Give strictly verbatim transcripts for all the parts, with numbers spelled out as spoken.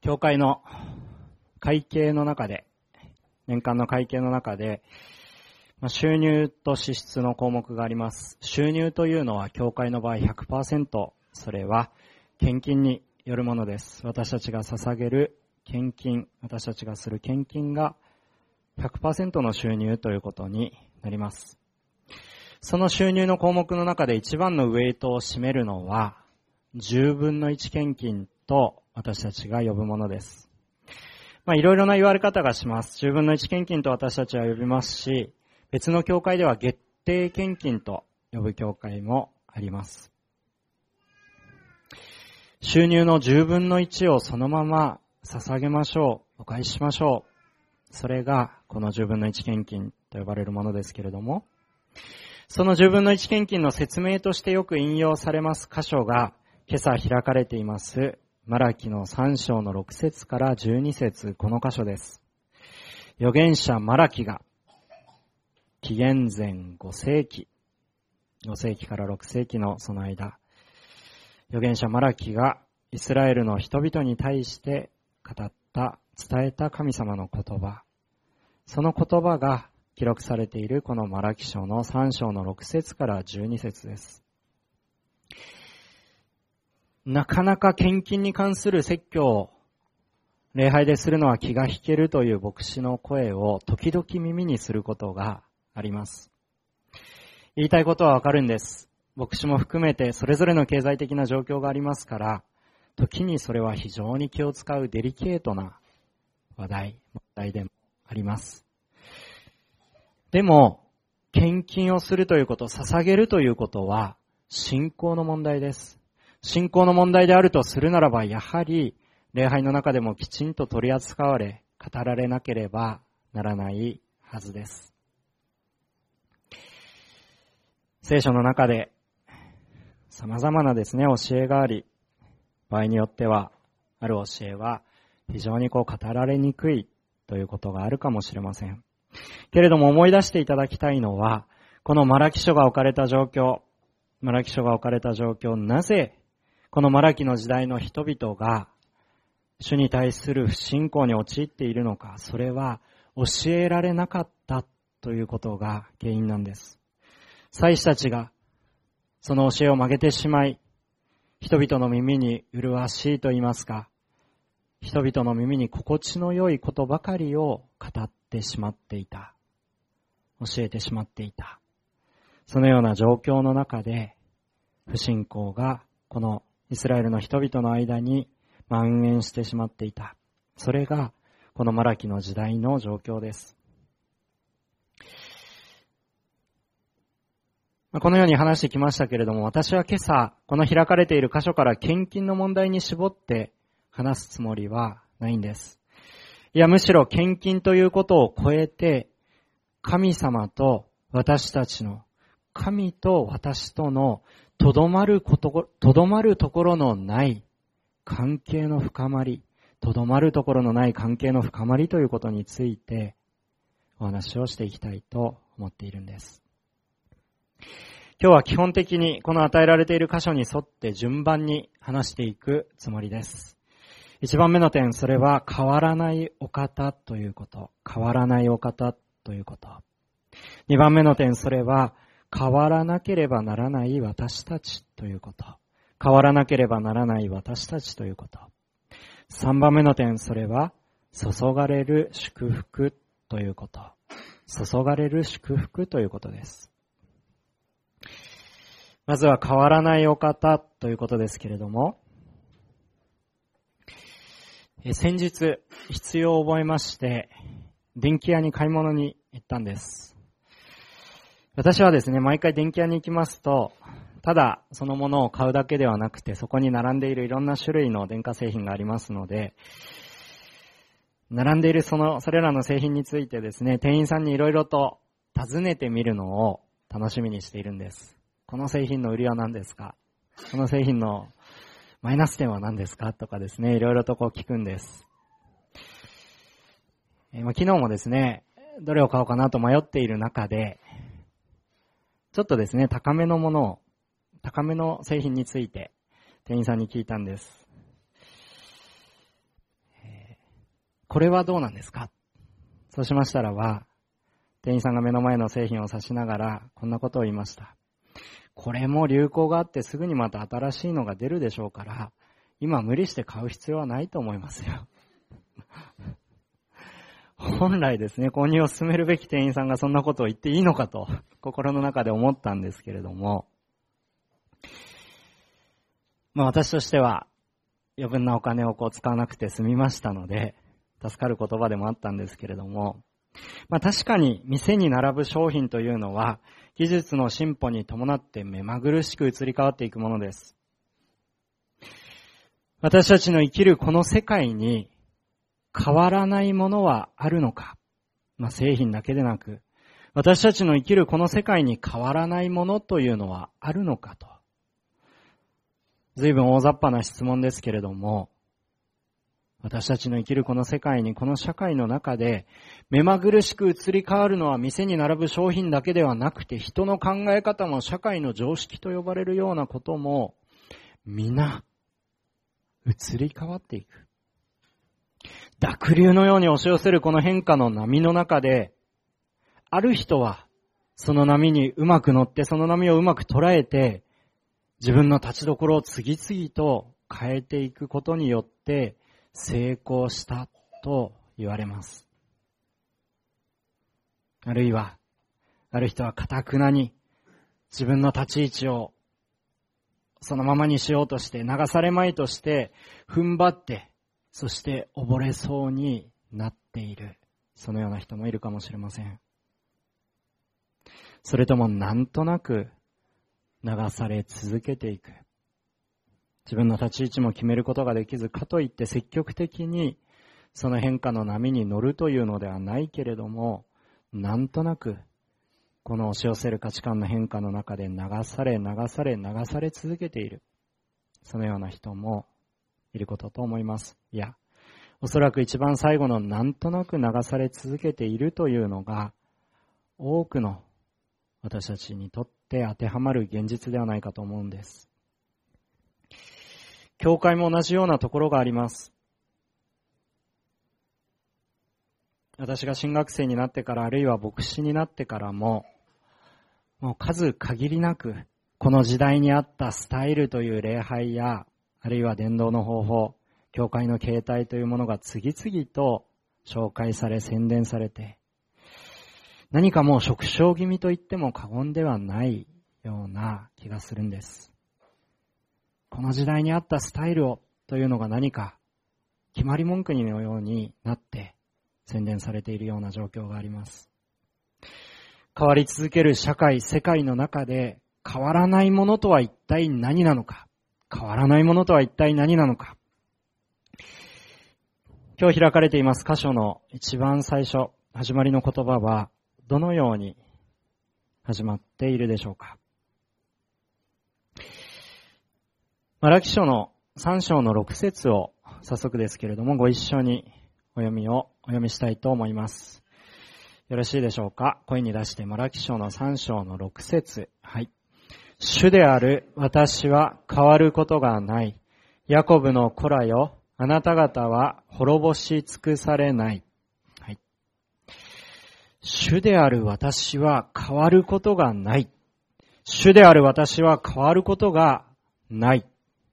教会の会計の中で、年間の会計の中で、収入と支出の項目があります。収入というのは教会の場合 ひゃくパーセント、それは献金によるものです。私たちが捧げる献金、私たちがする献金が ひゃくパーセント の収入ということになります。その収入の項目の中で一番のウェイトを占めるのは、じゅうぶんのいち献金と私たちが呼ぶものです。まあいろいろな言われ方がします。じゅうぶんのいち献金と私たちは呼びますし、別の教会では月定献金と呼ぶ教会もあります。収入のじゅうぶんのいちをそのまま捧げましょう、お返ししましょう。それがこのじゅうぶんのいち献金と呼ばれるものですけれども、そのじゅうぶんのいち献金の説明としてよく引用されます箇所が今朝開かれていますマラキのさん章のろく節からじゅうに節、この箇所です。預言者マラキが紀元前ご世紀、ご世紀からろく世紀のその間、預言者マラキがイスラエルの人々に対して語った、伝えた神様の言葉、その言葉が記録されているこのマラキ書のさん章のろく節からじゅうに節です。なかなか献金に関する説教を礼拝でするのは気が引けるという牧師の声を時々耳にすることがあります。言いたいことはわかるんです。牧師も含めてそれぞれの経済的な状況がありますから、時にそれは非常に気を使うデリケートな話題、問題でもあります。でも、献金をするということ、捧げるということは信仰の問題です。信仰の問題であるとするならば、やはり礼拝の中でもきちんと取り扱われ、語られなければならないはずです。聖書の中で様々なですね、教えがあり、場合によっては、ある教えは非常にこう語られにくいということがあるかもしれません。けれども思い出していただきたいのは、このマラキ書が置かれた状況、マラキ書が置かれた状況、なぜこのマラキの時代の人々が主に対する不信仰に陥っているのか、それは教えられなかったということが原因なんです。祭司たちがその教えを曲げてしまい、人々の耳に麗しいと言いますか、人々の耳に心地の良いことばかりを語ってしまっていた。教えてしまっていた。そのような状況の中で、不信仰がこのイスラエルの人々の間に蔓延してしまっていた。それがこのマラキの時代の状況です。このように話してきましたけれども、私は今朝この開かれている箇所から献金の問題に絞って話すつもりはないんです。いや、むしろ献金ということを超えて、神様と私たちの、神と私とのとどまること、とどまるところのない関係の深まり、とどまるところのない関係の深まりということについてお話をしていきたいと思っているんです。今日は基本的にこの与えられている箇所に沿って順番に話していくつもりです。一番目の点、それは変わらないお方ということ。変わらないお方ということ。二番目の点、それは変わらなければならない私たちということ。変わらなければならない私たちということ。三番目の点、それは注がれる祝福ということ。注がれる祝福ということです。まずは変わらないお方ということですけれども、先日必要を覚えまして、電気屋に買い物に行ったんです。私はですね、毎回電気屋に行きますと、ただそのものを買うだけではなくて、そこに並んでいるいろんな種類の電化製品がありますので、並んでいるその、それらの製品についてですね、店員さんにいろいろと尋ねてみるのを楽しみにしているんです。この製品の売りは何ですか？この製品のマイナス点は何ですか？とかですね、いろいろとこう聞くんです。えーまあ、昨日もですね、どれを買おうかなと迷っている中で、ちょっとですね、高めのものを、高めの製品について店員さんに聞いたんです。 これはどうなんですか？そうしましたらば、店員さんが目の前の製品を指しながらこんなことを言いました。これも流行があってすぐにまた新しいのが出るでしょうから、今無理して買う必要はないと思いますよ。本来ですね、購入を進めるべき店員さんがそんなことを言っていいのかと心の中で思ったんですけれども、まあ私としては余分なお金をこう使わなくて済みましたので助かる言葉でもあったんですけれども、まあ確かに店に並ぶ商品というのは技術の進歩に伴って目まぐるしく移り変わっていくものです。私たちの生きるこの世界に変わらないものはあるのか、まあ、製品だけでなく私たちの生きるこの世界に変わらないものというのはあるのかと、随分大雑把な質問ですけれども、私たちの生きるこの世界に、この社会の中で目まぐるしく移り変わるのは店に並ぶ商品だけではなくて、人の考え方も社会の常識と呼ばれるようなことも皆移り変わっていく。濁流のように押し寄せるこの変化の波の中で、ある人はその波にうまく乗って、その波をうまく捉えて、自分の立ちどころを次々と変えていくことによって成功したと言われます。あるいは、ある人は堅くなに自分の立ち位置をそのままにしようとして、流されまいとして踏ん張って、そして溺れそうになっている、そのような人もいるかもしれません。それともなんとなく流され続けていく、自分の立ち位置も決めることができず、かといって積極的にその変化の波に乗るというのではないけれども、なんとなくこの押し寄せる価値観の変化の中で流され流され流され続けている、そのような人もいることと思います。いや、おそらく一番最後のなんとなく流され続けているというのが、多くの私たちにとって当てはまる現実ではないかと思うんです。教会も同じようなところがあります。私が神学生になってから、あるいは牧師になってからも、もう数限りなくこの時代に合ったスタイルという礼拝や、あるいは伝道の方法、教会の形態というものが次々と紹介され宣伝されて、何かもう縮小気味と言っても過言ではないような気がするんです。この時代に合ったスタイルをというのが何か決まり文句のようになって宣伝されているような状況があります。変わり続ける社会、世界の中で変わらないものとは一体何なのか、変わらないものとは一体何なのか。今日開かれています箇所の一番最初、始まりの言葉はどのように始まっているでしょうか。マラキ書のさん章のろく節を早速ですけれども、ご一緒にお読みをお読みしたいと思います。よろしいでしょうか。声に出してマラキ書のさん章のろく節。はい。主である私は変わることがない。ヤコブの子らよ、あなた方は滅ぼし尽くされない。はい。主である私は変わることがない。主である私は変わることがない。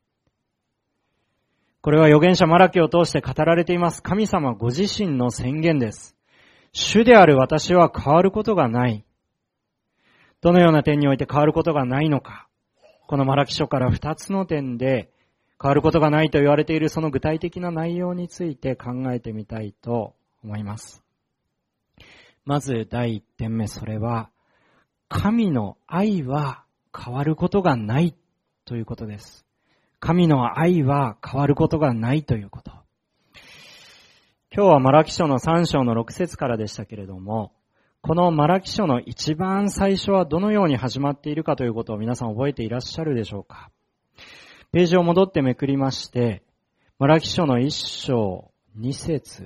これは預言者マラキを通して語られています神様ご自身の宣言です。主である私は変わることがない。どのような点において変わることがないのか。このマラキ書から二つの点で変わることがないと言われているその具体的な内容について考えてみたいと思います。まず第一点目、それは神の愛は変わることがないということです。神の愛は変わることがないということ。今日はマラキ書のさん章のろく節からでしたけれども、このマラキ書の一番最初はどのように始まっているかということを皆さん覚えていらっしゃるでしょうか。ページを戻ってめくりまして、マラキ書のいっ章に節。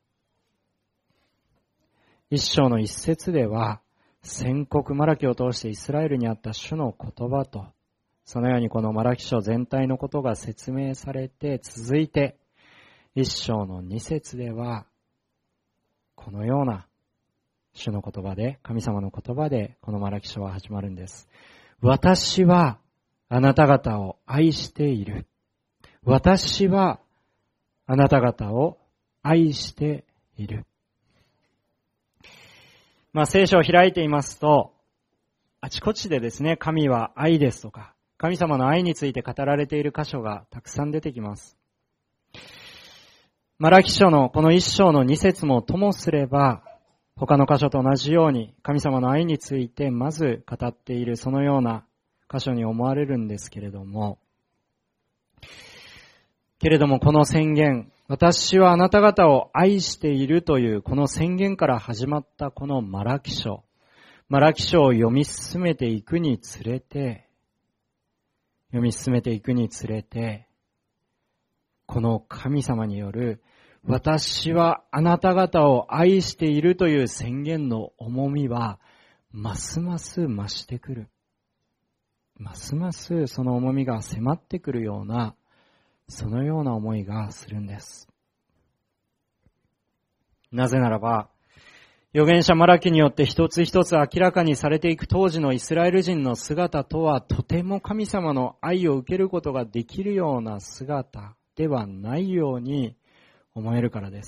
いっ章のいっ節では、宣告マラキを通してイスラエルにあった主の言葉と、そのようにこのマラキ書全体のことが説明されて、続いていっ章のに節ではこのような主の言葉で、神様の言葉でこのマラキ書は始まるんです。私はあなた方を愛している。私はあなた方を愛している。まあ聖書を開いていますと、あちこちでですね、神は愛ですとか、神様の愛について語られている箇所がたくさん出てきます。マラキ書のこの一章の二節もともすれば、他の箇所と同じように神様の愛についてまず語っているそのような箇所に思われるんですけれども、けれどもこの宣言、私はあなた方を愛しているというこの宣言から始まったこのマラキ書、マラキ書を読み進めていくにつれて、読み進めていくにつれて、この神様による私はあなた方を愛しているという宣言の重みはますます増してくる。ますますその重みが迫ってくるような、そのような思いがするんです。なぜならば、預言者マラキによって一つ一つ明らかにされていく当時のイスラエル人の姿とはとても神様の愛を受けることができるような姿ではないように思えるからです。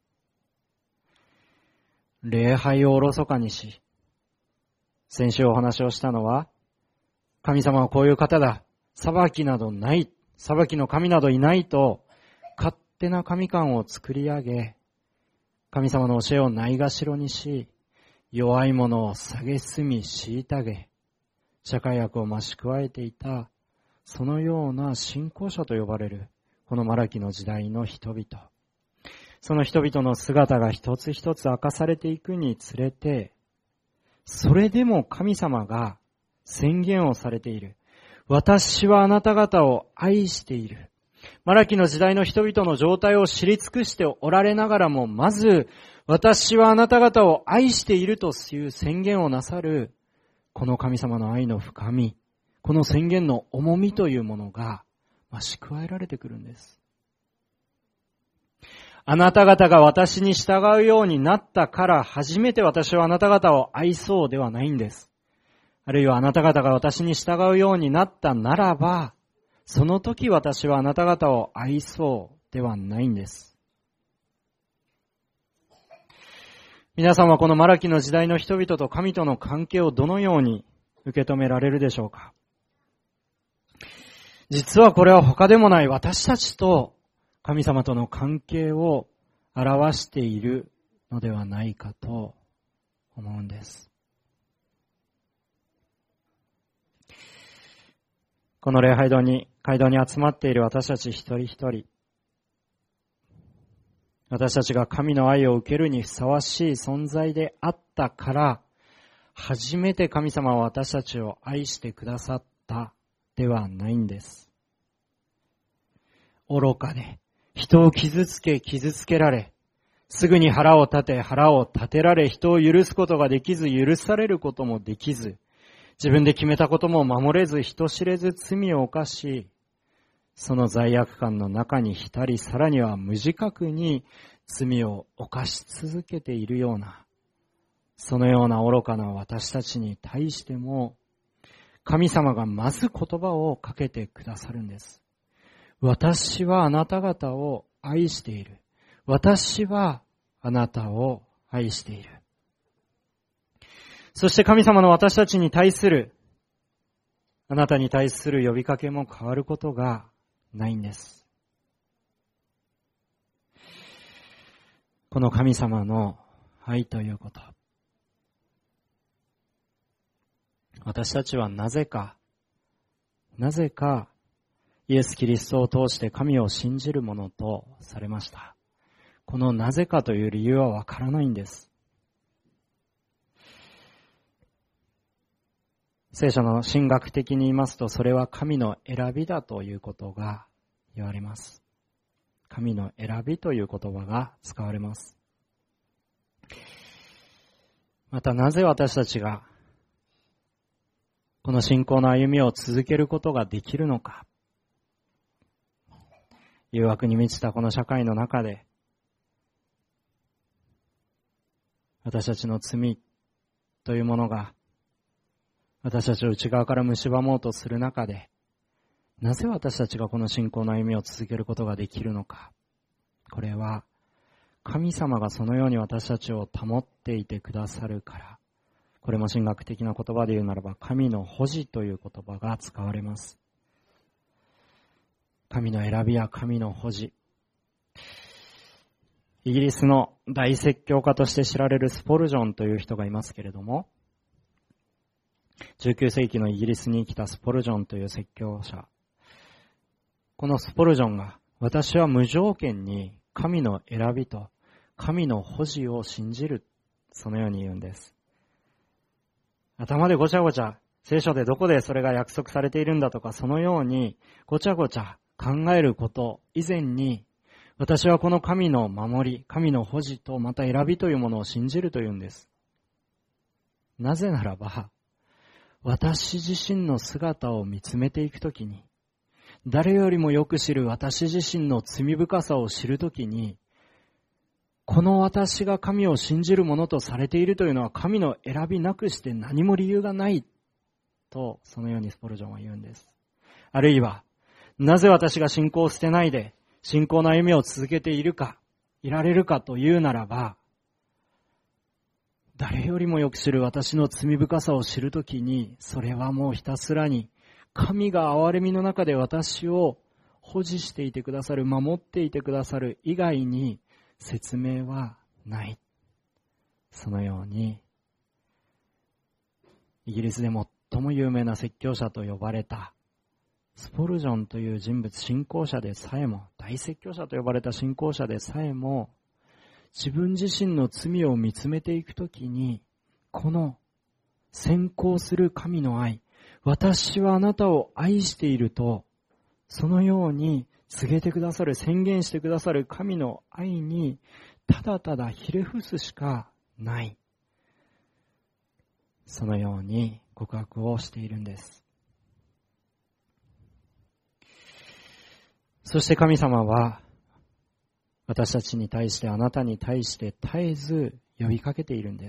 礼拝をおろそかにし、先週お話をしたのは、神様はこういう方だ、裁きなどない、裁きの神などいないと、勝手な神観を作り上げ、神様の教えをないがしろにし、弱い者を蔑み虐げ、社会悪を増し加えていた、そのような信仰者と呼ばれる、このマラキの時代の人々。その人々の姿が一つ一つ明かされていくにつれて、それでも神様が宣言をされている。私はあなた方を愛している。マラキの時代の人々の状態を知り尽くしておられながらも、まず、私はあなた方を愛しているという宣言をなさる、この神様の愛の深み、この宣言の重みというものが増し加えられてくるんです。あなた方が私に従うようになったから初めて私はあなた方を愛そうではないんです。あるいはあなた方が私に従うようになったならば、その時私はあなた方を愛そうではないんです。皆さんはこのマラキの時代の人々と神との関係をどのように受け止められるでしょうか。実はこれは他でもない私たちと神様との関係を表しているのではないかと思うんです。この礼拝堂に、会堂に集まっている私たち一人一人、私たちが神の愛を受けるにふさわしい存在であったから、初めて神様は私たちを愛してくださったではないんです。愚かで、人を傷つけ傷つけられ、すぐに腹を立て腹を立てられ、人を許すことができず、許されることもできず、自分で決めたことも守れず、人知れず罪を犯し、その罪悪感の中に浸り、さらには無自覚に罪を犯し続けているような、そのような愚かな私たちに対しても、神様がまず言葉をかけてくださるんです。私はあなた方を愛している。私はあなたを愛している。そして神様の私たちに対する、あなたに対する呼びかけも変わることがないんです。この神様の愛ということ。私たちはなぜか、なぜかイエス・キリストを通して神を信じるものとされました。このなぜかという理由はわからないんです。聖書の神学的に言いますと、それは神の選びだということが言われます。神の選びという言葉が使われます。またなぜ私たちがこの信仰の歩みを続けることができるのか。誘惑に満ちたこの社会の中で、 私たちの罪というものが私たちを内側から蝕もうとする中で、なぜ私たちがこの信仰の歩みを続けることができるのか。これは神様がそのように私たちを保っていてくださるから。これも神学的な言葉で言うならば、神の保持という言葉が使われます。神の選びや神の保持。イギリスの大説教家として知られるスポルジョンという人がいますけれども、じゅうきゅう世紀のイギリスに生きたスポルジョンという説教者。このスポルジョンが、私は無条件に神の選びと神の保持を信じる、そのように言うんです。頭でごちゃごちゃ、聖書でどこでそれが約束されているんだとか、そのようにごちゃごちゃ考えること以前に、私はこの神の守り、神の保持とまた選びというものを信じるというんです。なぜならば、私自身の姿を見つめていくときに、誰よりもよく知る私自身の罪深さを知るときに、この私が神を信じるものとされているというのは神の選びなくして何も理由がないと、そのようにスポルジョンは言うんです。あるいは、なぜ私が信仰を捨てないで信仰の歩みを続けているか、いられるかというならば、誰よりもよく知る私の罪深さを知るときに、それはもうひたすらに神が憐れみの中で私を保持していてくださる、守っていてくださる以外に説明はない。そのように、イギリスで最も有名な説教者と呼ばれたスポルジョンという人物、信仰者でさえも、大説教者と呼ばれた信仰者でさえも、自分自身の罪を見つめていくときに、この先行する神の愛、私はあなたを愛していると、そのように告げてくださる、宣言してくださる神の愛に、ただただひれ伏すしかない。そのように告白をしているんです。そして神様は、私たちに対して、あなたに対して絶えず呼びかけているんです。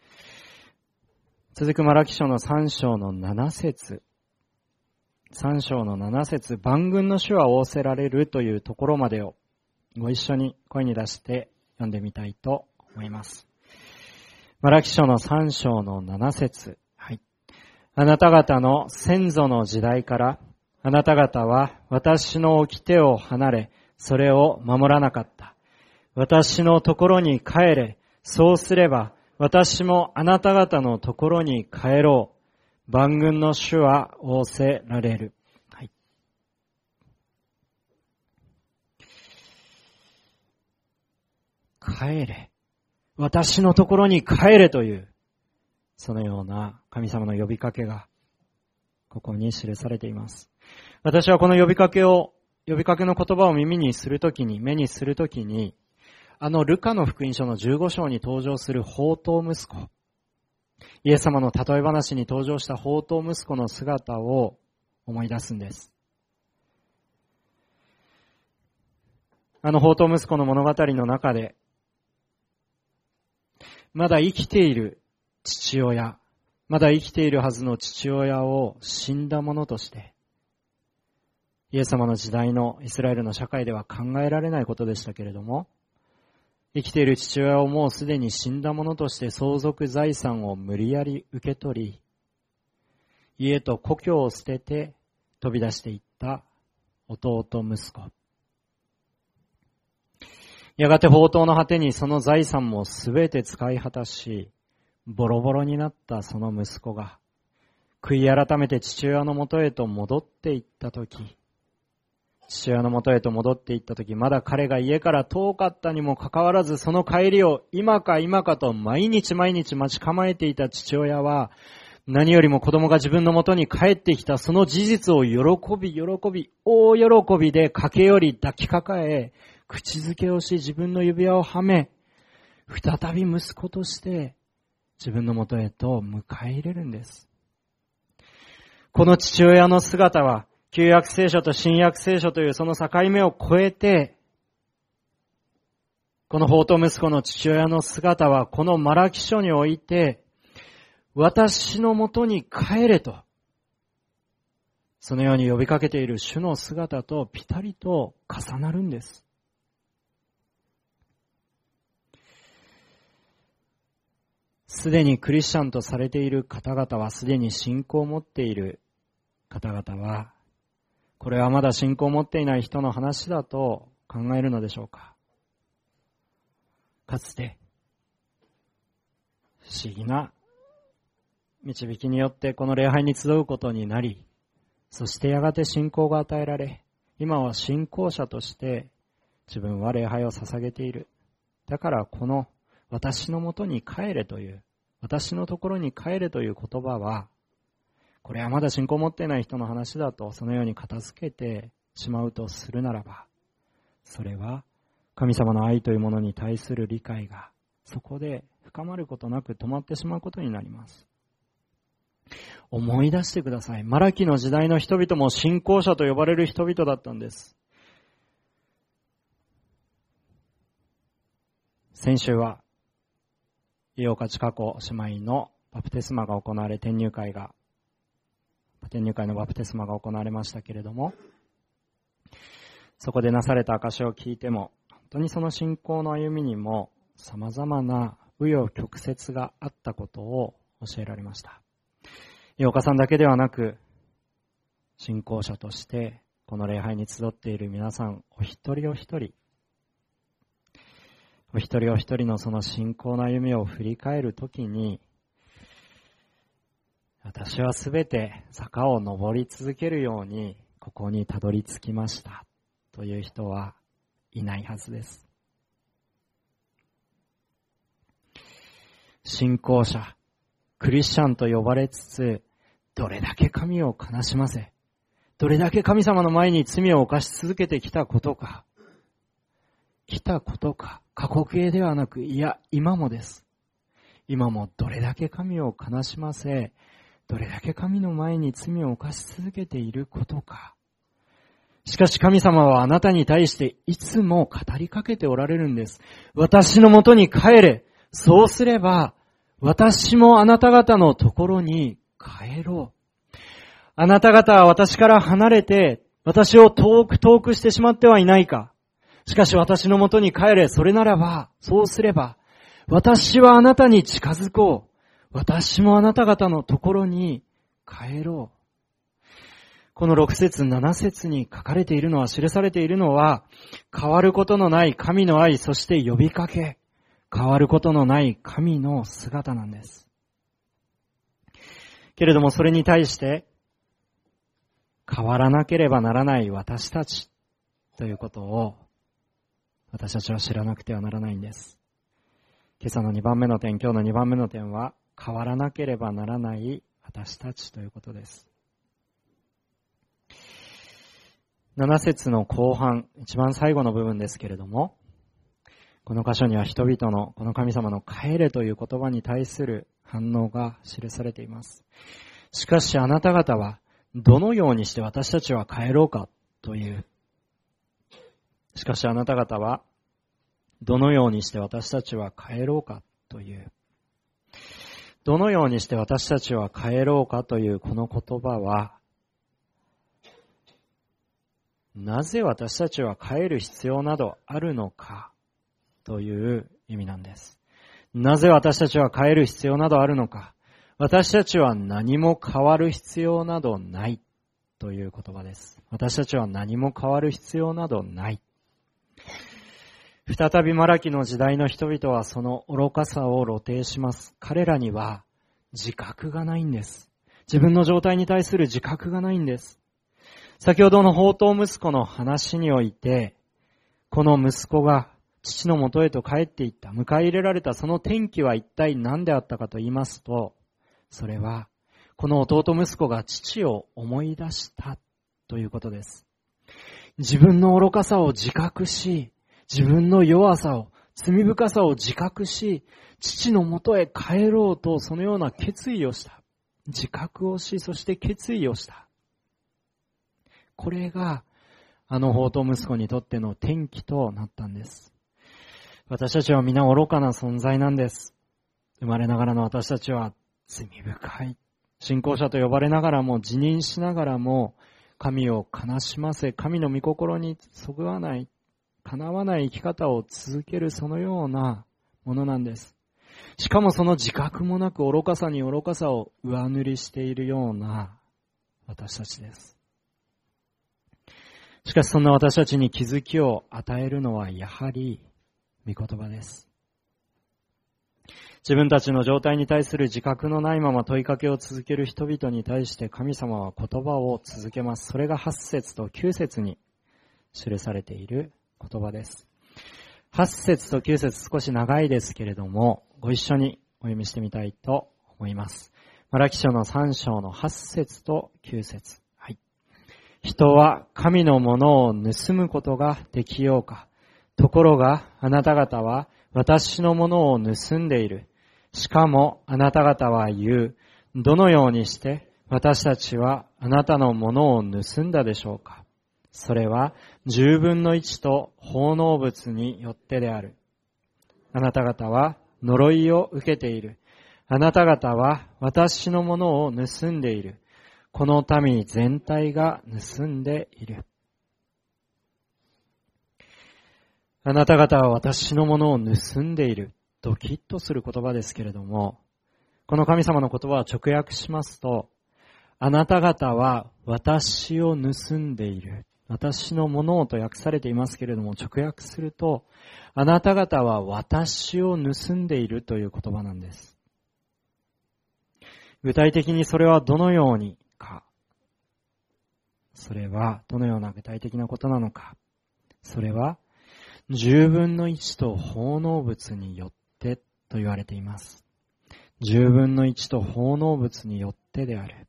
続くマラキ書のさん章のなな節。さん章のなな節、万軍の主は仰せられるというところまでをご一緒に声に出して読んでみたいと思います。マラキ書のさん章のなな節。はい。あなた方の先祖の時代から、あなた方は私の掟を離れ、それを守らなかった。私のところに帰れ。そうすれば、私もあなた方のところに帰ろう。万軍の主は仰せられる。はい。帰れ。私のところに帰れという、そのような神様の呼びかけが、ここに記されています。私はこの呼びかけを、呼びかけの言葉を耳にするときに、目にするときに、あのルカの福音書のじゅうご章に登場する放蕩息子、イエス様の例え話に登場した放蕩息子の姿を思い出すんです。あの放蕩息子の物語の中で、まだ生きている父親、まだ生きているはずの父親を死んだものとして、イエス様の時代のイスラエルの社会では考えられないことでしたけれども、生きている父親をもうすでに死んだものとして相続財産を無理やり受け取り、家と故郷を捨てて飛び出していった弟息子。やがて放蕩の果てにその財産もすべて使い果たし、ボロボロになったその息子が、悔い改めて父親のもとへと戻っていったとき、父親のもとへと戻っていったとき、まだ彼が家から遠かったにもかかわらず、その帰りを今か今かと毎日毎日待ち構えていた父親は、何よりも子供が自分のもとに帰ってきたその事実を喜び喜び、大喜びで駆け寄り抱きかかえ、口づけをし自分の指輪をはめ、再び息子として自分のもとへと迎え入れるんです。この父親の姿は、旧約聖書と新約聖書というその境目を越えて、 この放蕩息子の父親の姿はこのマラキ書において、私のもとに帰れと、そのように呼びかけている主の姿とピタリと重なるんです。すでにクリスチャンとされている方々は、すでに信仰を持っている方々は、これはまだ信仰を持っていない人の話だと考えるのでしょうか。かつて、不思議な導きによってこの礼拝に集うことになり、そしてやがて信仰が与えられ、今は信仰者として自分は礼拝を捧げている。だからこの私のもとに帰れという、私のところに帰れという言葉は、これはまだ信仰を持っていない人の話だとそのように片付けてしまうとするならば、それは神様の愛というものに対する理解がそこで深まることなく止まってしまうことになります。思い出してください。マラキの時代の人々も信仰者と呼ばれる人々だったんです。先週は井岡千佳子姉妹のバプテスマが行われ、転入会が転入会のバプテスマが行われましたけれども、そこでなされた証しを聞いても、本当にその信仰の歩みにも様々な紆余曲折があったことを教えられました。井岡さんだけではなく、信仰者としてこの礼拝に集っている皆さんお一人お一人、お一人お一人のその信仰の歩みを振り返るときに、私はすべて坂を登り続けるようにここにたどり着きましたという人はいないはずです。信仰者、クリスチャンと呼ばれつつ、どれだけ神を悲しませ、どれだけ神様の前に罪を犯し続けてきたことか、来たことか、過去形ではなく、いや、今もです。今もどれだけ神を悲しませ、どれだけ神の前に罪を犯し続けていることか。しかし神様はあなたに対していつも語りかけておられるんです。私のもとに帰れ。そうすれば、私もあなた方のところに帰ろう。あなた方は私から離れて、私を遠く遠くしてしまってはいないか。しかし私のもとに帰れ。それならば、そうすれば、私はあなたに近づこう。私もあなた方のところに帰ろう。このろく節なな節に書かれているのは、記されているのは、変わることのない神の愛、そして呼びかけ、変わることのない神の姿なんです。けれどもそれに対して、変わらなければならない私たちということを、私たちは知らなくてはならないんです。今朝のにばんめの点、今日のにばんめの点は、変わらなければならない私たちということです。なな節の後半、一番最後の部分ですけれども、この箇所には人々のこの神様の帰れという言葉に対する反応が記されています。しかしあなた方はどのようにして私たちは帰ろうかという。しかしあなた方はどのようにして私たちは帰ろうかという。どのようにして私たちは帰ろうかというこの言葉は、なぜ私たちは帰る必要などあるのかという意味なんです。なぜ私たちは帰る必要などあるのか。私たちは何も変わる必要などないという言葉です。私たちは何も変わる必要などない。再びマラキの時代の人々はその愚かさを露呈します。彼らには自覚がないんです。自分の状態に対する自覚がないんです。先ほどの放蕩息子の話において、この息子が父のもとへと帰っていった、迎え入れられたその転機は一体何であったかと言いますと、それはこの弟息子が父を思い出したということです。自分の愚かさを自覚し、自分の弱さを、罪深さを自覚し、父のもとへ帰ろうとそのような決意をした。自覚をし、そして決意をした。これがあの放蕩息子にとっての転機となったんです。 私たちは皆愚かな存在なんです。生まれながらの私たちは罪深い。信仰者と呼ばれながらも、自認しながらも、神を悲しませ、神の御心にそぐわない、かなわない生き方を続けるそのようなものなんです。しかもその自覚もなく愚かさに愚かさを上塗りしているような私たちです。しかしそんな私たちに気づきを与えるのはやはり御言葉です。自分たちの状態に対する自覚のないまま問いかけを続ける人々に対して神様は言葉を続けます。それがはち節ときゅう節に記されている言葉です。はち節ときゅう節少し長いですけれども、ご一緒にお読みしてみたいと思います。マラキ書のさん章のはち節ときゅう節。はい。人は神のものを盗むことができようか。ところがあなた方は私のものを盗んでいる。しかもあなた方は言う。どのようにして私たちはあなたのものを盗んだでしょうか。それは十分の一と奉納物によってである。あなた方は呪いを受けている。あなた方は私のものを盗んでいる。この民全体が盗んでいる。あなた方は私のものを盗んでいる。ドキッとする言葉ですけれども、この神様の言葉を直訳しますと、あなた方は私を盗んでいる。私のものをと訳されていますけれども、直訳すると、あなた方は私を盗んでいるという言葉なんです。具体的にそれはどのようにか。それはどのような具体的なことなのか。それは十分の一と奉納物によってと言われています。十分の一と奉納物によってである。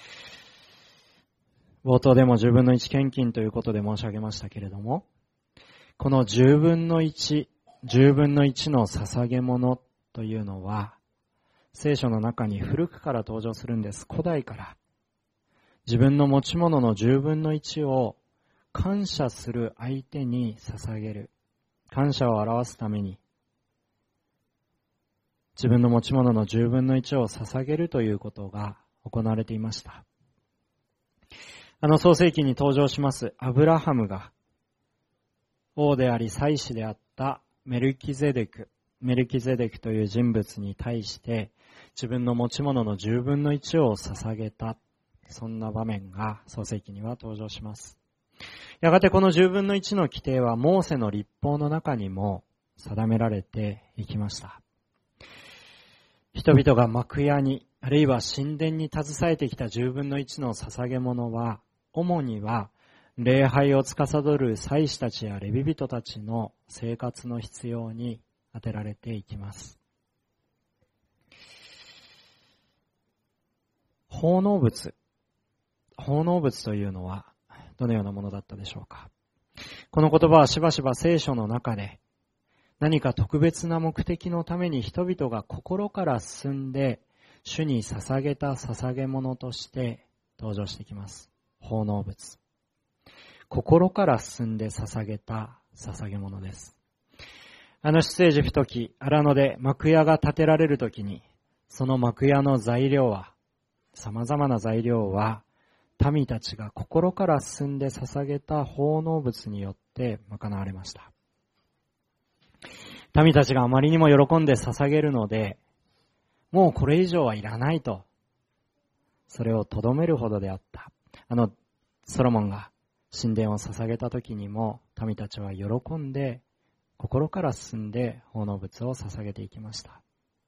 冒頭でも十分の一献金ということで申し上げましたけれども、この十分の一、十分の一の捧げ物というのは、聖書の中に古くから登場するんです。古代から。自分の持ち物の十分の一を感謝する相手に捧げる。感謝を表すために、自分の持ち物の十分の一を捧げるということが行われていました。あの創世記に登場しますアブラハムが王であり祭司であったメルキゼデク、メルキゼデクという人物に対して自分の持ち物の十分の一を捧げた、そんな場面が創世記には登場します。やがてこの十分の一の規定はモーセの律法の中にも定められていきました。人々が幕屋に、あるいは神殿に携えてきた十分の一の捧げ物は、主には礼拝を司る祭司たちやレビ人たちの生活の必要に当てられていきます。奉納物。奉納物というのはどのようなものだったでしょうか。この言葉はしばしば聖書の中で何か特別な目的のために人々が心から進んで主に捧げた捧げ物として登場してきます。奉納物。心から進んで捧げた捧げ物です。あの出エジプト記、荒野で幕屋が建てられるときに、その幕屋の材料は、様々な材料は、民たちが心から進んで捧げた奉納物によって賄われました。民たちがあまりにも喜んで捧げるので、もうこれ以上はいらないと、それをとどめるほどであった。あの、ソロモンが神殿を捧げた時にも、民たちは喜んで、心から進んで奉納物を捧げていきました。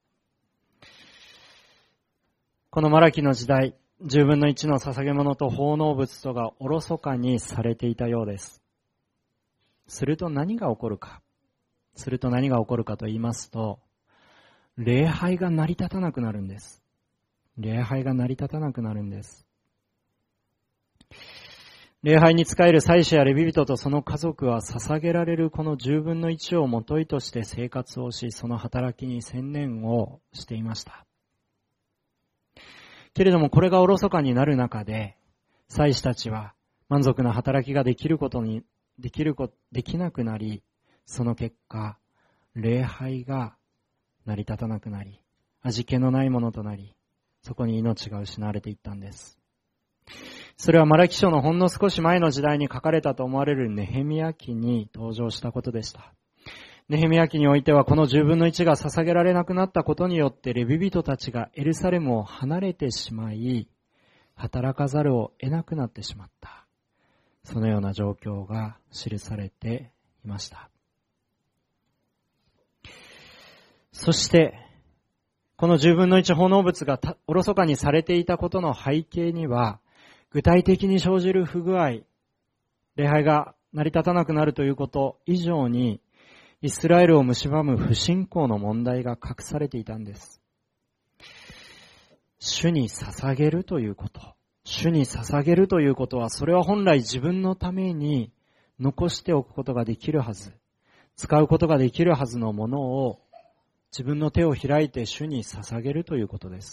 このマラキの時代、十分の一の捧げ物と奉納物とがおろそかにされていたようです。すると何が起こるか。すると何が起こるかと言いますと、礼拝が成り立たなくなるんです。礼拝が成り立たなくなるんです。礼拝に仕える祭司やレビ人とその家族は捧げられるこの十分の一をもといとして生活をし、その働きに専念をしていました。けれどもこれがおろそかになる中で、祭司たちは満足な働きができることに、できるこ、できなくなり、その結果、 礼拝が成り立たなくなり、味気のないものとなり、そこに命が失われていったんです。それはマラキ書のほんの少し前の時代に書かれたと思われるネヘミヤ記に登場したことでした。ネヘミヤ記においてはこの十分の一が捧げられなくなったことによってレビ人たちがエルサレムを離れてしまい、働かざるを得なくなってしまった。そのような状況が記されていました。そして、この十分の一奉納物がおろそかにされていたことの背景には、具体的に生じる不具合、礼拝が成り立たなくなるということ以上に、イスラエルを蝕む不信仰の問題が隠されていたんです。主に捧げるということ、主に捧げるということは、それは本来自分のために残しておくことができるはず、使うことができるはずのものを自分の手を開いて主に捧げるということです。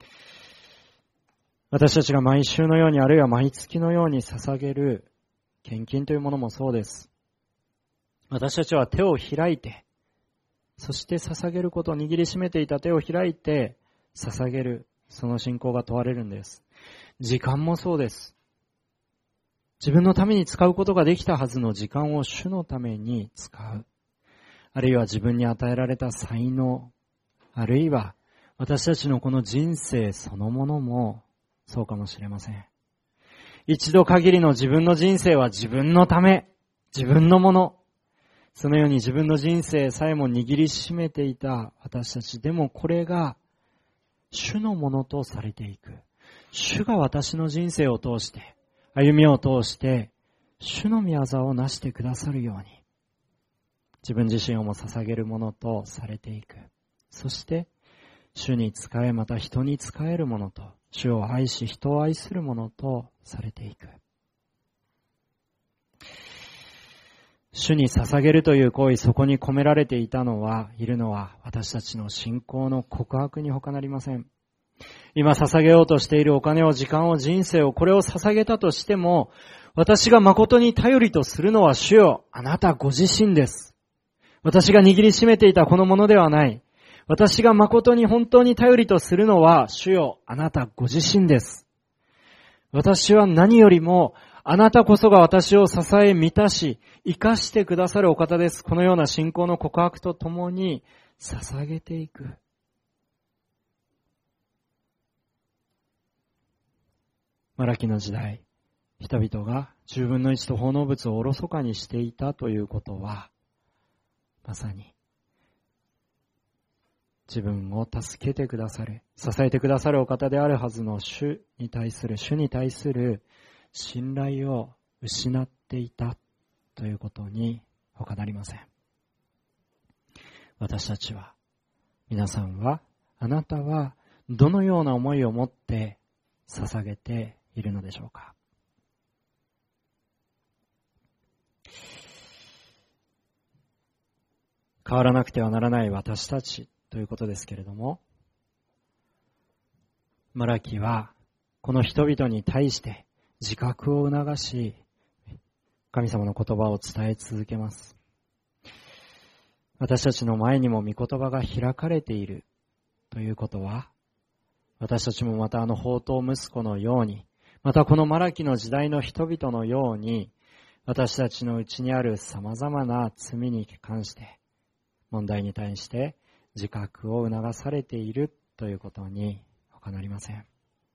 私たちが毎週のようにあるいは毎月のように捧げる献金というものもそうです。私たちは手を開いて、そして捧げることを握りしめていた手を開いて捧げる、その信仰が問われるんです。時間もそうです。自分のために使うことができたはずの時間を主のために使う。あるいは自分に与えられた才能、あるいは私たちのこの人生そのものもそうかもしれません。一度限りの自分の人生は自分のため、自分のもの。そのように自分の人生さえも握りしめていた私たちでも、これが主のものとされていく。主が私の人生を通して、歩みを通して、主の御業をなしてくださるように、自分自身をも捧げるものとされていく。そして、主に仕え、また人に仕えるものと、主を愛し人を愛するものとされていく。主に捧げるという行為、そこに込められていたのは、いるのは私たちの信仰の告白に他なりません。今捧げようとしているお金を、時間を、人生を、これを捧げたとしても、私が誠に頼りとするのは主よ、あなたご自身です。私が握りしめていたこのものではない。私が誠に本当に頼りとするのは、主よ、あなたご自身です。私は何よりも、あなたこそが私を支え満たし、生かしてくださるお方です。このような信仰の告白とともに、捧げていく。マラキの時代、人々が十分の一と奉納物をおろそかにしていたということは、まさに、自分を助けてくださる、支えてくださるお方であるはずの主に対する、主に対する信頼を失っていたということに他なりません。私たちは、皆さんは、あなたはどのような思いを持って捧げているのでしょうか。変わらなくてはならない私たちということですけれども、マラキはこの人々に対して自覚を促し、神様の言葉を伝え続けます。私たちの前にも御言葉が開かれているということは、私たちもまたあの放蕩息子のように、またこのマラキの時代の人々のように、私たちのうちにある様々な罪に関して、問題に対して自覚を促されているということに他なりません。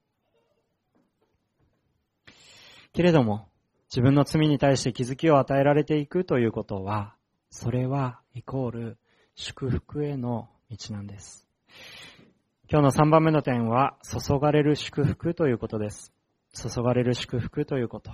けれども、自分の罪に対して気づきを与えられていくということは、それはイコール祝福への道なんです。今日のさんばんめの点は、注がれる祝福ということです。注がれる祝福ということ。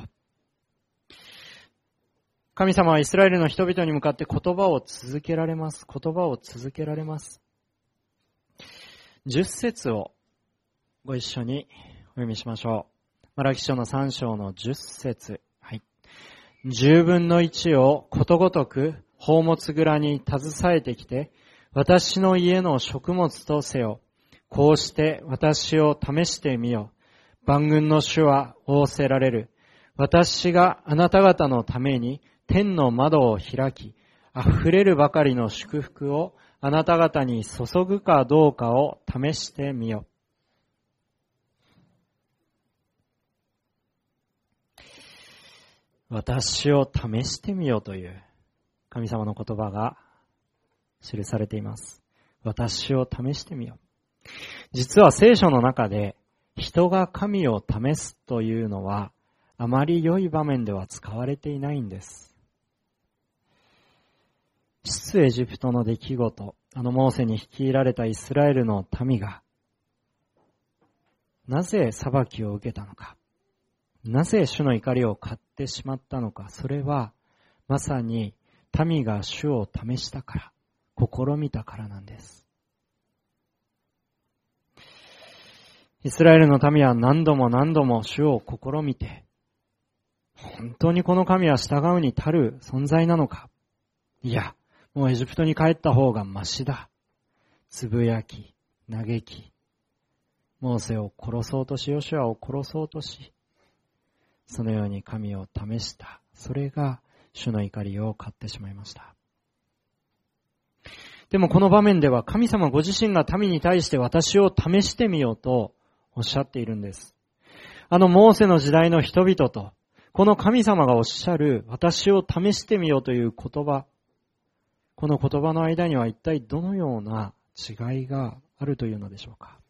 神様はイスラエルの人々に向かって言葉を続けられます。言葉を続けられます。十節をご一緒にお読みしましょう。マラキ書の三章の十節。はい。十分の一をことごとく宝物蔵に携えてきて、私の家の食物とせよ。こうして私を試してみよ。万軍の主は仰せられる。私があなた方のために天の窓を開き、 溢れるばかりの祝福をあなた方に注ぐかどうかを試してみよ。私を試してみよという神様の言葉が記されています。私を試してみよ。実は聖書の中で人が神を試すというのはあまり良い場面では使われていないんです。出エジプトの出来事、あのモーセに率いられたイスラエルの民がなぜ裁きを受けたのか、なぜ主の怒りを買ってしまったのか、それはまさに民が主を試したから、試みたからなんです。イスラエルの民は何度も何度も主を試みて、本当にこの神は従うに足る存在なのか、いや、もうエジプトに帰った方がましだ。つぶやき、嘆き、モーセを殺そうとし、ヨシュアを殺そうとし、そのように神を試した。それが主の怒りを買ってしまいました。でもこの場面では神様ご自身が民に対して私を試してみようとおっしゃっているんです。あのモーセの時代の人々と、この神様がおっしゃる私を試してみようという言葉、この言葉の間には一体どのような違いがあるというのでしょうか。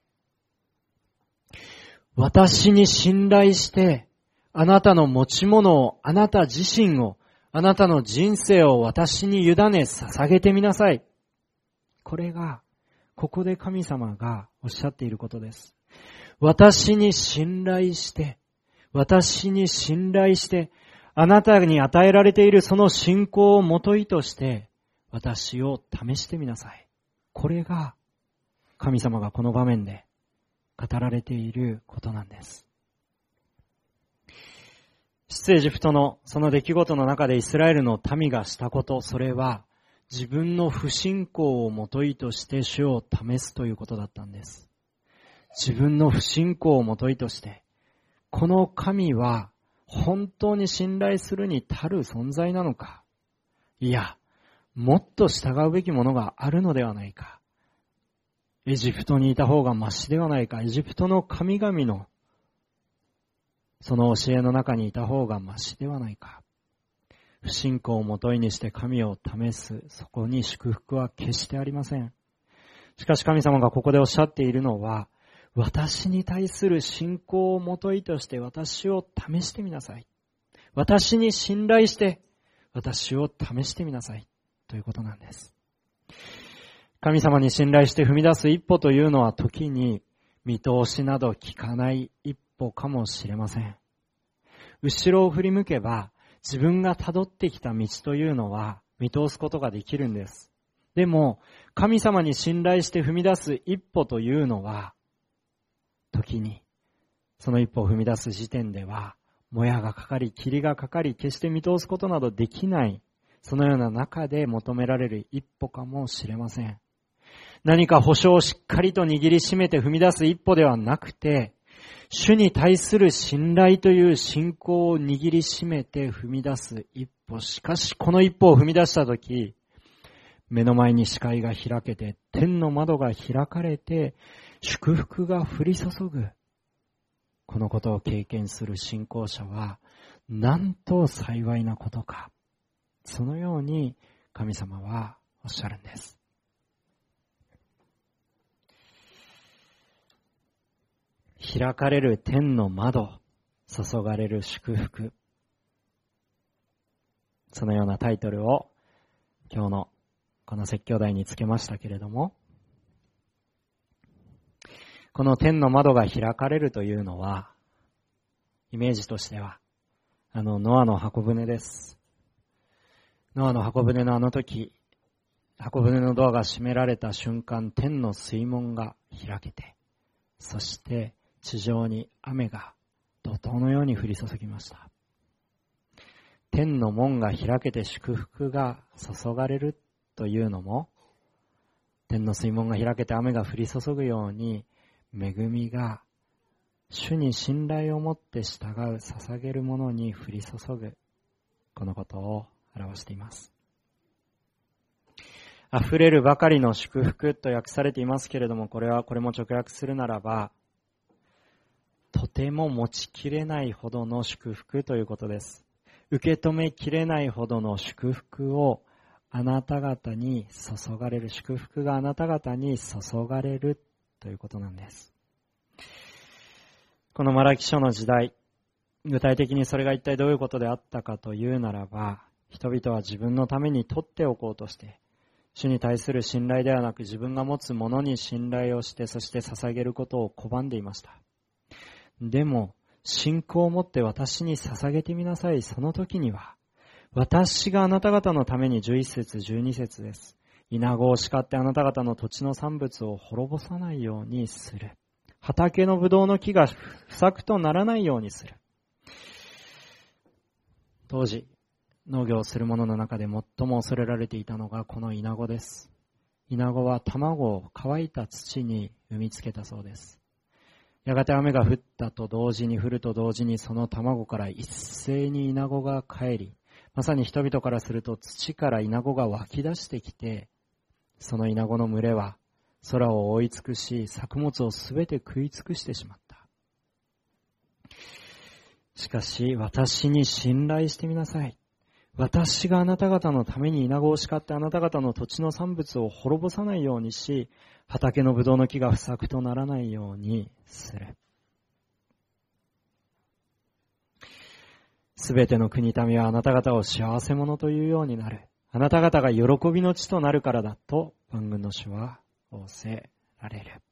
私に信頼して、あなたの持ち物を、あなた自身を、あなたの人生を私に委ね捧げてみなさい。これが、ここで神様がおっしゃっていることです。私に信頼して、私に信頼して、あなたに与えられているその信仰をもといとして、私を試してみなさい。これが、神様がこの場面で語られていることなんです。出エジプトのその出来事の中でイスラエルの民がしたこと、それは自分の不信仰をもといとして主を試すということだったんです。自分の不信仰をもといとして、この神は本当に信頼するに足る存在なのか、いや、もっと従うべきものがあるのではないか、エジプトにいた方がマシではないか、エジプトの神々のその教えの中にいた方がマシではないか。不信仰をもといにして神を試す、そこに祝福は決してありません。しかし神様がここでおっしゃっているのは、私に対する信仰をもといとして私を試してみなさい。私に信頼して私を試してみなさい。ということなんです。神様に信頼して踏み出す一歩というのは時に見通しなど効かない一歩かもしれません。後ろを振り向けば自分が辿ってきた道というのは見通すことができるんです。でも神様に信頼して踏み出す一歩というのは時にその一歩を踏み出す時点ではもやがかかり霧がかかり決して見通すことなどできない、そのような中で求められる一歩かもしれません。何か保証をしっかりと握りしめて踏み出す一歩ではなくて、主に対する信頼という信仰を握りしめて踏み出す一歩。しかしこの一歩を踏み出したとき、目の前に視界が開けて、天の窓が開かれて、祝福が降り注ぐ。このことを経験する信仰者は、なんと幸いなことか。そのように神様はおっしゃるんです。開かれる天の窓、注がれる祝福。そのようなタイトルを今日のこの説教題につけましたけれども、この天の窓が開かれるというのは、イメージとしては、あのノアの箱舟です。ノアの箱舟のあの時、箱舟のドアが閉められた瞬間、天の水門が開けて、そして地上に雨が怒涛のように降り注ぎました。天の門が開けて祝福が注がれるというのも、天の水門が開けて雨が降り注ぐように、恵みが主に信頼を持って従う、捧げるものに降り注ぐ、このことを表しています。 溢れるばかりの祝福と訳されていますけれども、これはこれも直訳するならば、とても持ちきれないほどの祝福ということです。受け止めきれないほどの祝福をあなた方に注がれる、祝福があなた方に注がれるということなんです。このマラキ書の時代、具体的にそれが一体どういうことであったかというならば、人々は自分のために取っておこうとして、主に対する信頼ではなく自分が持つものに信頼をして、そして捧げることを拒んでいました。でも、信仰を持って私に捧げてみなさい。その時には、私があなた方のためにじゅういっ節、じゅうに節です。稲子を叱ってあなた方の土地の産物を滅ぼさないようにする。畑のぶどうの木が不作とならないようにする。当時、農業をする者の中で最も恐れられていたのがこの稲子です。稲子は卵を乾いた土に産みつけたそうです。やがて雨が降ったと同時に降ると同時にその卵から一斉に稲子が帰り、まさに人々からすると土から稲子が湧き出してきて、その稲子の群れは空を覆い尽くし、作物をすべて食い尽くしてしまった。しかし私に信頼してみなさい。私があなた方のために稲子を叱ってあなた方の土地の産物を滅ぼさないようにし、畑のぶどうの木が不作とならないようにする。すべての国民はあなた方を幸せ者というようになる。あなた方が喜びの地となるからだと万軍の主は仰せられる。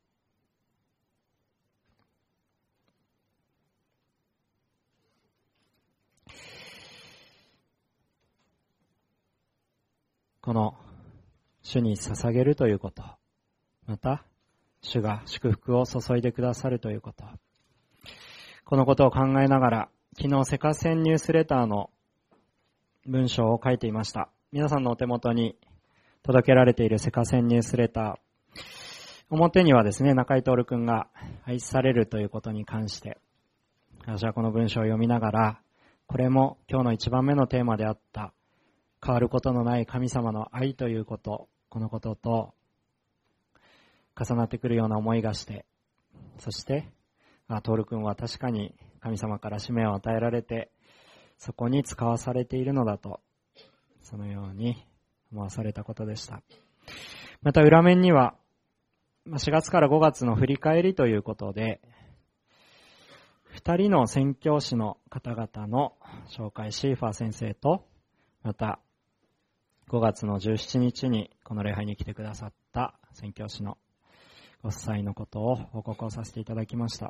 この主に捧げるということ、また主が祝福を注いでくださるということ、このことを考えながら昨日セカセンニュースレターの文章を書いていました。皆さんのお手元に届けられているセカセンニュースレター、表にはですね、中井徹君が愛されるということに関して私はこの文章を読みながら、これも今日の一番目のテーマであった変わることのない神様の愛ということ、このことと重なってくるような思いがして、そしてあトール君は確かに神様から使命を与えられてそこに使わされているのだと、そのように思わされたことでした。また裏面にはしがつからごがつの振り返りということで、二人の宣教師の方々の紹介、シーファー先生と、またごがつのじゅうしちにちにこの礼拝に来てくださった宣教師のご夫妻のことを報告をさせていただきました。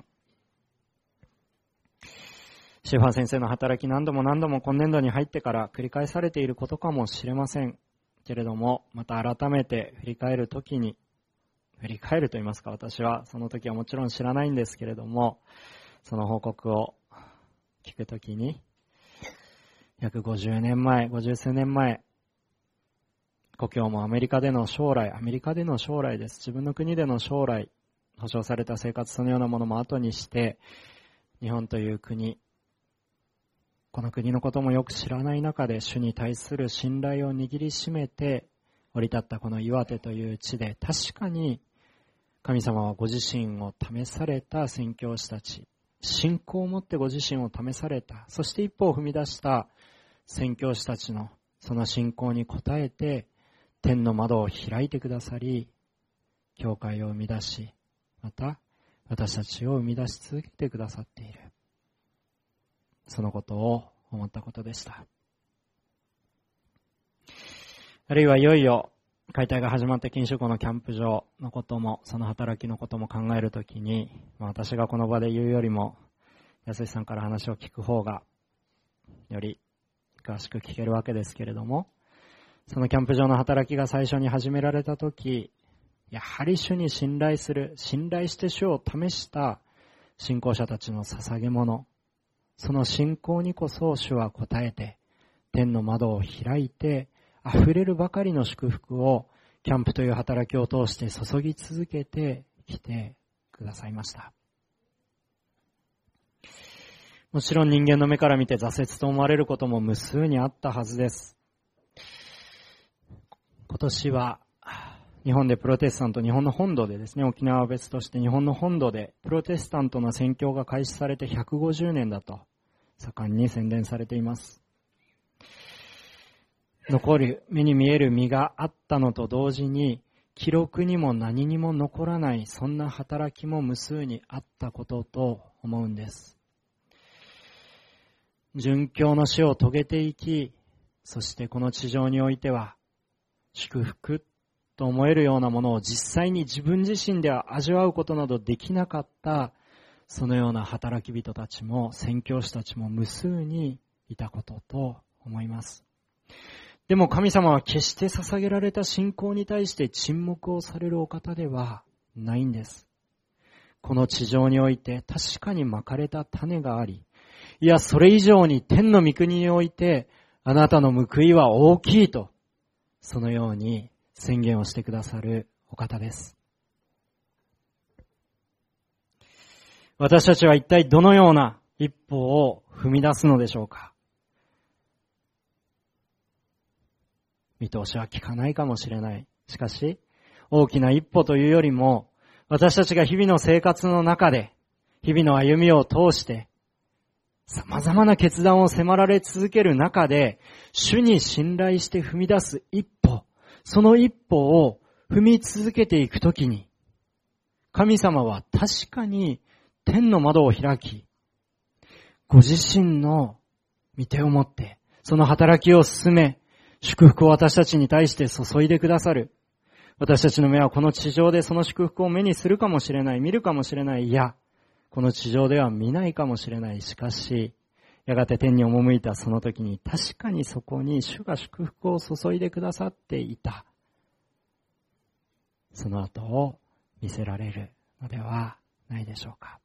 シーファー先生の働き、何度も何度も今年度に入ってから繰り返されていることかもしれませんけれども、また改めて振り返るときに、振り返ると言いますか、私はその時はもちろん知らないんですけれども、その報告を聞くときに、約ごじゅうねんまえ、ごじゅうすうねんまえ、故郷もアメリカでの将来、アメリカでの将来です。自分の国での将来、保障された生活、そのようなものも後にして、日本という国、この国のこともよく知らない中で主に対する信頼を握りしめて降り立ったこの岩手という地で、確かに神様はご自身を試された宣教師たち、信仰を持ってご自身を試された、そして一歩を踏み出した宣教師たちのその信仰に応えて天の窓を開いてくださり、教会を生み出し、また私たちを生み出し続けてくださっている、そのことを思ったことでした。あるいはいよいよ解体が始まって錦糸湖のキャンプ場のことも、その働きのことも考えるときに、まあ、私がこの場で言うよりも安さんから話を聞く方がより詳しく聞けるわけですけれども、そのキャンプ場の働きが最初に始められたとき、やはり主に信頼する、信頼して主を試した信仰者たちの捧げ物、その信仰にこそ主は応えて、天の窓を開いて、溢れるばかりの祝福をキャンプという働きを通して注ぎ続けてきてくださいました。もちろん人間の目から見て挫折と思われることも無数にあったはずです。今年は日本でプロテスタント、日本の本土でですね、沖縄は別として日本の本土でプロテスタントの宣教が開始されてひゃくごじゅうねんだと盛んに宣伝されています。残る、目に見える実があったのと同時に、記録にも何にも残らない、そんな働きも無数にあったことと思うんです。殉教の死を遂げていき、そしてこの地上においては、祝福と思えるようなものを実際に自分自身では味わうことなどできなかった、そのような働き人たちも、宣教師たちも無数にいたことと思います。でも神様は決して捧げられた信仰に対して沈黙をされるお方ではないんです。この地上において確かにまかれた種があり、いやそれ以上に天の御国においてあなたの報いは大きいと、そのように宣言をしてくださるお方です。私たちは一体どのような一歩を踏み出すのでしょうか。見通しは効かないかもしれない。しかし、大きな一歩というよりも、私たちが日々の生活の中で、日々の歩みを通して、様々な決断を迫られ続ける中で、主に信頼して踏み出す一歩、その一歩を踏み続けていくときに、神様は確かに天の窓を開き、ご自身の御手を持って、その働きを進め、祝福を私たちに対して注いでくださる。私たちの目はこの地上でその祝福を目にするかもしれない、見るかもしれない。いや、この地上では見ないかもしれない。しかし、やがて天に赴いたその時に確かにそこに主が祝福を注いでくださっていた。その後を見せられるのではないでしょうか。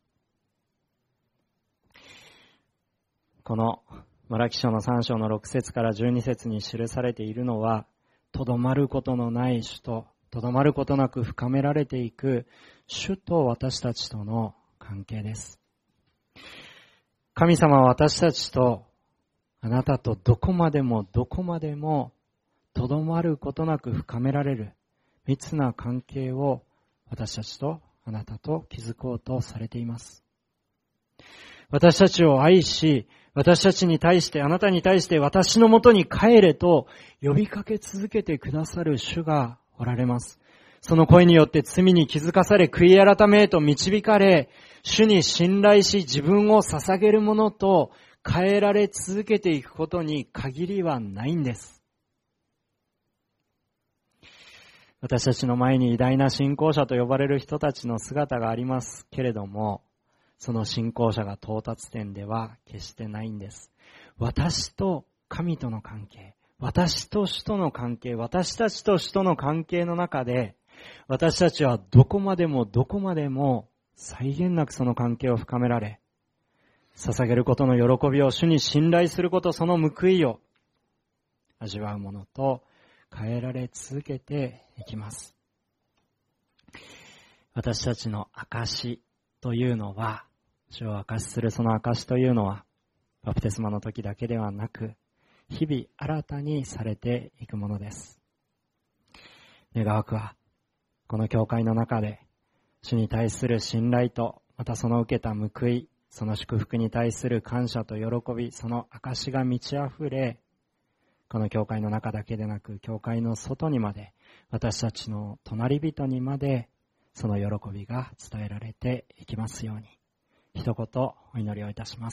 このマラキ書のさん章のろく節からじゅうに節に記されているのは、とどまることのない主と、とどまることなく深められていく主と私たちとの関係です。神様は私たちと、あなたとどこまでもどこまでもとどまることなく深められる密な関係を私たちとあなたと築こうとされています。私たちを愛し、私たちに対して、あなたに対して私のもとに帰れと呼びかけ続けてくださる主がおられます。その声によって罪に気づかされ、悔い改めへと導かれ、主に信頼し自分を捧げるものと変えられ続けていくことに限りはないんです。私たちの前に偉大な信仰者と呼ばれる人たちの姿がありますけれども、その信仰者が到達点では決してないんです。私と神との関係、私と主との関係、私たちと主との関係の中で、私たちはどこまでもどこまでも際限なくその関係を深められ、捧げることの喜びを、主に信頼すること、その報いを味わうものと変えられ続けていきます。私たちの証というのは、主を証しするその証というのは、バプテスマの時だけではなく、日々新たにされていくものです。願わくは、この教会の中で、主に対する信頼と、またその受けた報い、その祝福に対する感謝と喜び、その証が満ち溢れ、この教会の中だけでなく、教会の外にまで、私たちの隣人にまで、その喜びが伝えられていきますように。一言お祈りをいたします。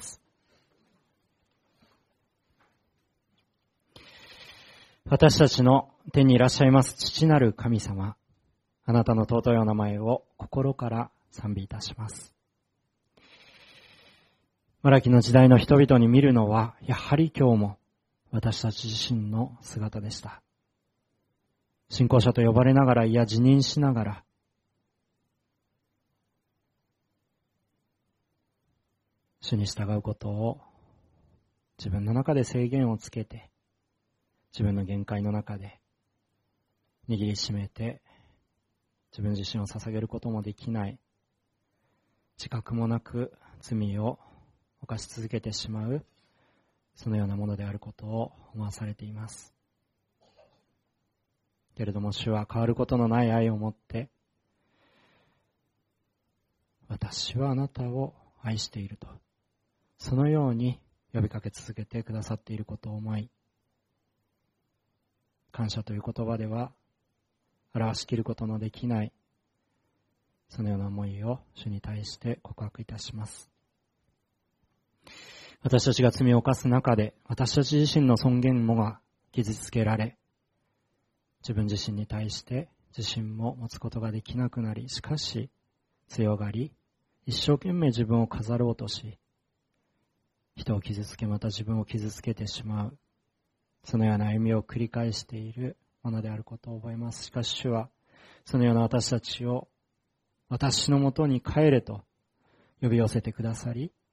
私たちの天にいらっしゃいます父なる神様、あなたの尊いお名前を心から賛美いたします。マラキの時代の人々に見るのは、やはり今日も私たち自身の姿でした。信仰者と呼ばれながら、いや自認しながら、主に従うことを自分の中で制限をつけて、自分の限界の中で握りしめて、自分自身を捧げることもできない、自覚もなく罪を犯し続けてしまう、そのようなものであることを思わされています。 けれども主は変わることのない愛を持って、私はあなたを愛していると、そのように呼びかけ続けてくださっていることを思い、感謝という言葉では表しきることのできない、そのような思いを主に対して告白いたします。私たちが罪を犯す中で、私たち自身の尊厳もが傷つけられ、自分自身に対して自信も持つことができなくなり、しかし強がり、一生懸命自分を飾ろうとし、人を傷つけ、また自分を傷つけてしまう、そのような歩みを繰り返しているものであることを覚えます。しかし主はそのような私たちを私のもとに帰れと呼び寄せてくださり、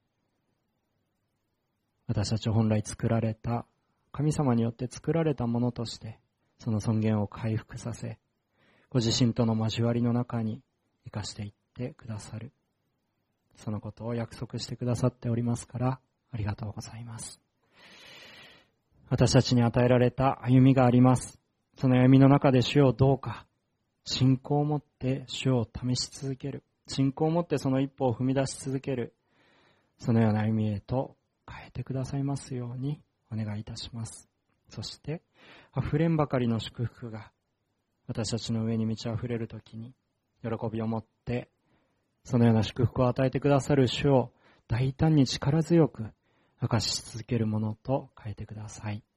私たちを本来作られた、神様によって作られたものとしてその尊厳を回復させ、ご自身との交わりの中に生かしていってくださる、そのことを約束してくださっておりますから、ありがとうございます。私たちに与えられた歩みがあります。その歩みの中で主をどうか信仰を持って主を試し続ける、信仰を持ってその一歩を踏み出し続ける、そのような歩みへと変えてくださいますようにお願いいたします。そして溢れんばかりの祝福が私たちの上に満ち溢れるときに、喜びを持ってそのような祝福を与えてくださる主を大胆に力強く明かし続けるものと変えてください。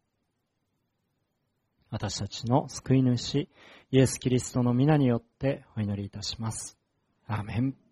私たちの救い主イエス・キリストの皆によってお祈りいたします。アーメン。